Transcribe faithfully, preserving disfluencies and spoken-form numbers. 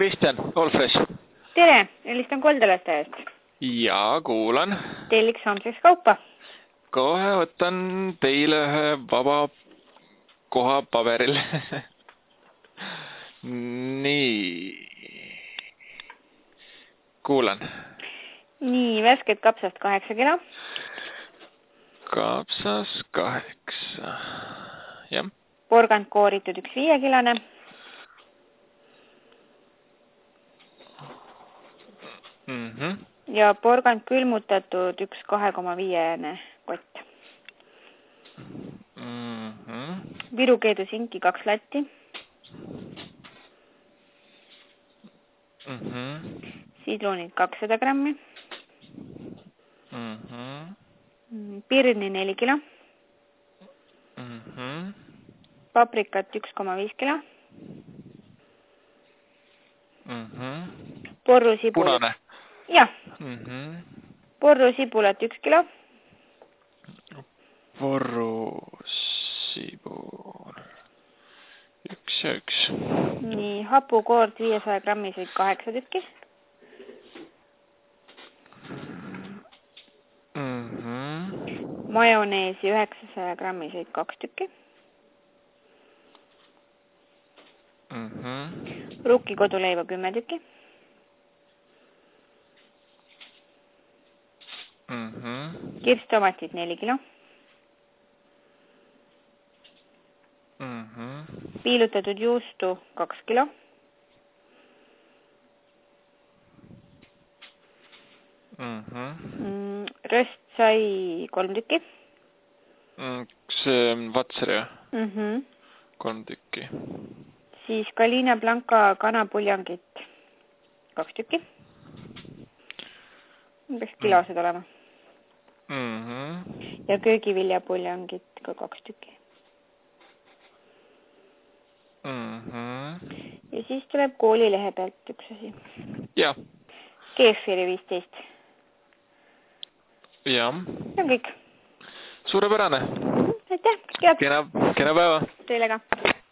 Kristjan, Allfresh. Tere, helistan Koldalasteaiast. Jaa, kuulan. Telliks homseks kaupa. Kohe võtan teile ühe vaba koha paberil. Nii. Kuulan. Nii, värsket kapsast kaheksa kilo. Kapsas kaheksa. Jah. Porgand kooritud üks viiekilone. Mm -hmm. Ja porgand külmutatud üks kahe koma viiene kott. Mm -hmm. Virukeedu sinki kaks latti. Mm -hmm. Sidrunid kakssada grammi. Mm -hmm. Pirni neli kilo. Mm -hmm. Paprikat üks koma viis kilo. Mm -hmm. Porru sibulat. Punane. Jah. Mm -hmm. Porru sibulat üks kilo. Porru sibul. Üks ja üks. Nii, hapukoort viiesaja grammiseid kaheksa tükki. Mm -hmm. Majoneesi üheksasaja grammiseid kaks tükki. Mm -hmm. Rukkikoduleiva kümme tükki. Mm -hmm. Kirstomatid neli kilo. Mm -hmm. Piilutatud juustu kaks kilo. Mm -hmm. Mm, röst sai kolm tükki. Mm, see on Vatseri, Mm -hmm. kolm tükki. Siis Galina Blanca kanapuljangit kaks tükki. Peaks kilosed olema. Mm -hmm. Ja köögiviljapuljangit ka kaks tükki. Mm -hmm. Ja siis tuleb koolilehe pealt üks asi. Jah. Keefiri viisteist. Jah. See on kõik. Suurepärane. Aitäh, kõike head. Kena, kena päeva. Teile ka.